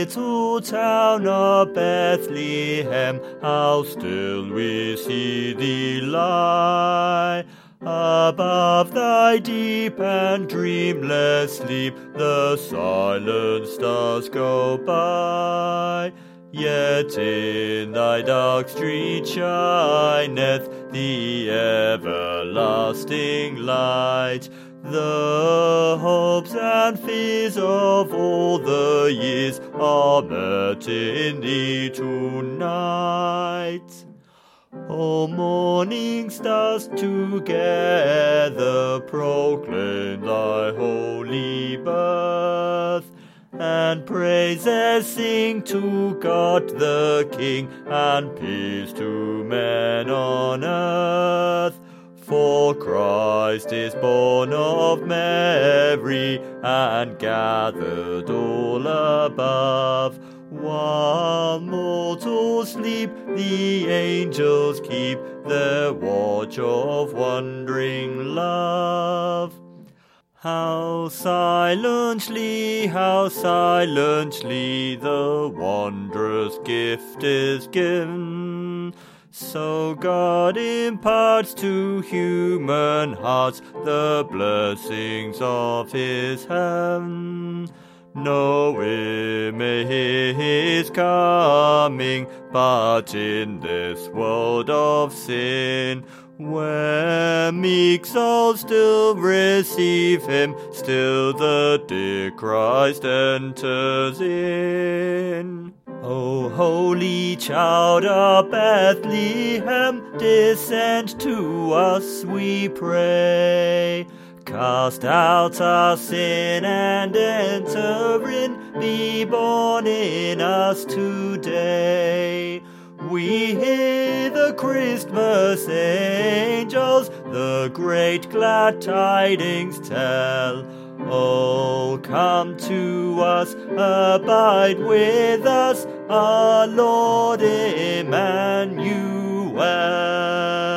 little town of Bethlehem, how still we see thee lie. Above thy deep and dreamless sleep, the silent stars go by. Yet in thy dark street shineth the everlasting light. The hopes and fears of all the years are met in thee tonight. O morning stars together proclaim thy holy birth, and praises sing to God the King, and peace to men on earth. For Christ is born of Mary, and gathered all above. While mortals sleep, the angels keep their watch of wondering love. How silently the wondrous gift is given. So God imparts to human hearts the blessings of his heaven. No ear may hear his coming, but in this world of sin, where meek souls still receive him, still the dear Christ enters in. O holy child of Bethlehem, descend to us, we pray. Cast out our sin and enter in, be born in us today. We hear the Christmas angels the great glad tidings tell. Oh, come to us, abide with us, our Lord Emmanuel.